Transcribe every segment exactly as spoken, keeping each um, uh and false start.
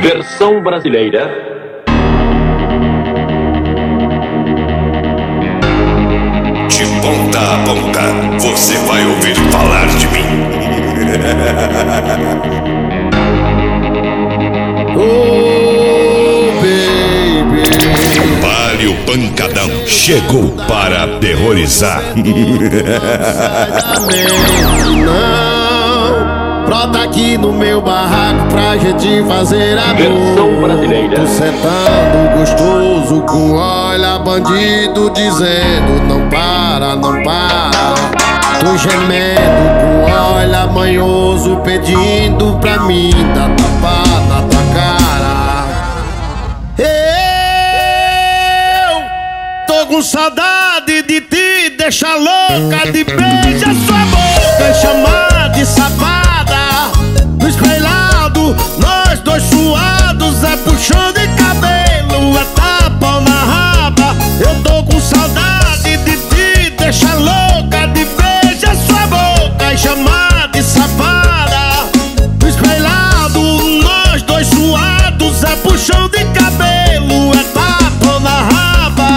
Versão brasileira. De ponta a ponta, você vai ouvir falar de mim. Oh, baby. Vale o pancadão, chegou para aterrorizar. Não, brota aqui no meu barraco pra gente fazer amor. Versão brasileira. Tô sentando gostoso com olha bandido dizendo não para, não para. Tô gemendo com olha manhoso pedindo pra mim dar tapa na tua cara. Eu tô com saudade de te deixar louca, de beijar sua boca e chamar de safada. No espelhado, nós dois suados, é puxão de cabelo, é tapa na raba. Eu tô com saudade de te deixar louca, de beijar sua boca e chamar de safada. No espelhado, nós dois suados, é puxão de cabelo, é tapa na raba.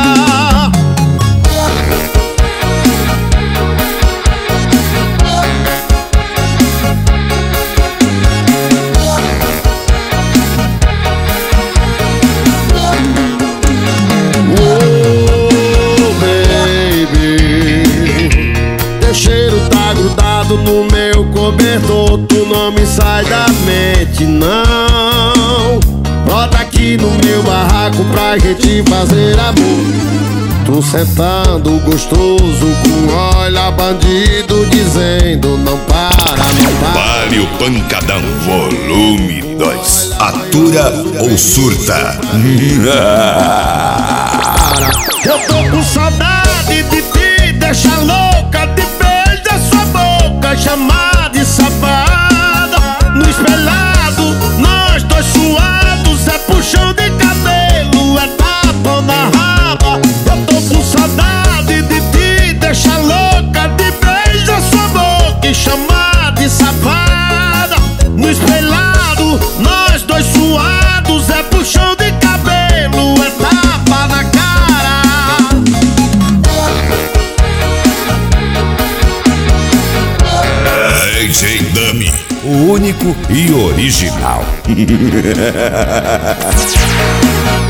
No meu cobertor, tu não me sai da mente, não. Brota aqui no meu barraco pra gente fazer amor. Tô sentando gostoso com olha bandido dizendo não para, não para. Vale o pancadão, volume dois. Atura ou surta? Eu tô com saudade de te deixar louca, de beijar sua boca, chamar de safada. No espelhado, nós dois suados, é puxão de cabelo, é tapa na raba. Eu tô com saudade de te deixar louca, de beijar sua boca e chamar de safada. No espelhado, nós dois suados, é puxão de cabelo, é tapa na cara. D J Dummy, o único e original.